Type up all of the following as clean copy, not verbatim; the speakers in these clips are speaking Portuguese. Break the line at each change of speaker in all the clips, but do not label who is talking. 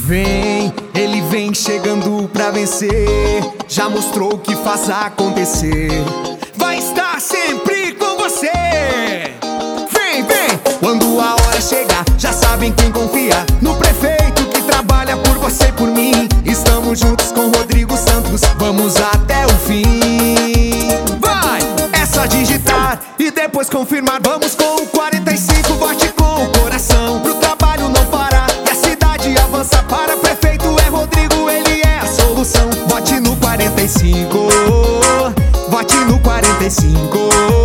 Vem, ele vem chegando pra vencer. Já mostrou o que faz acontecer. Vai estar sempre com você. Vem, vem, quando a hora chegar, já sabem quem confia. No prefeito que trabalha por você e por mim. Estamos juntos com Rodrigo Santos, vamos até o fim. Vai, é só digitar e depois confirmar. Vamos com o 45, vote com o coração. Pro trabalho não parar e a cidade avançar. Para prefeito é Rodrigo, ele é a solução. Vote no 45, vote no 45.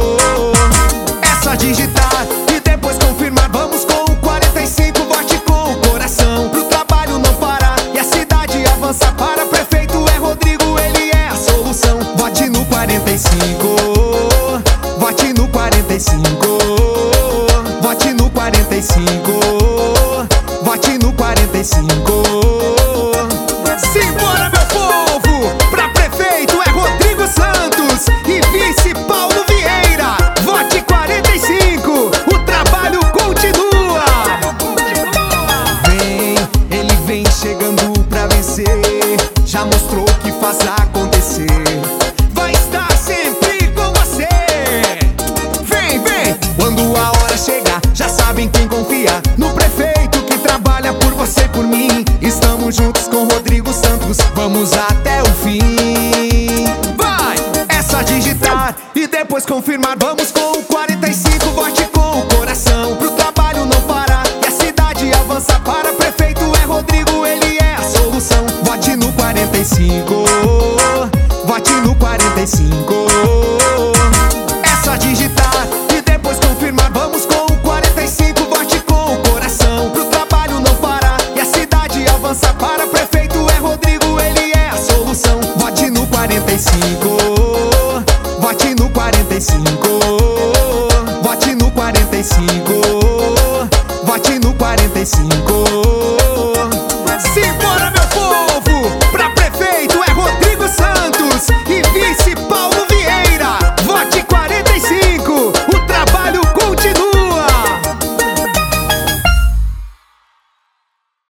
É só digitar e depois confirmar. Vamos com o 45, vote com o coração. Pro trabalho não parar e a cidade avançar. Para prefeito é Rodrigo, ele é a solução. Vote no 45, vote no 45. Vote no 45, vote no 45. Simbora, meu povo! Pra prefeito é Rodrigo Santos e vice Paulo Vieira. Vote 45, o trabalho continua. Vem, ele vem chegando pra vencer. Já mostrou o que faz acontecer. Vai estar sempre com você. Vem, vem, quando a hora chegar, já sabem quem confia. No prefeito que trabalha por você e por mim. Estamos juntos com Rodrigo Santos, vamos até o fim. Vai, é só digitar e depois confirmar. Vamos com o 45, vote com o coração. Pro trabalho não parar e a cidade avançar. Para prefeito é Rodrigo, ele é a solução. Vote no 45, vote no 45. É só digitar e depois confirmar. Vamos com o 45, vote com o coração. Pro trabalho não parar e a cidade avançar. Para prefeito é Rodrigo, ele é a solução. Vote no 45, vote no 45. Vote no 45, vote no 45.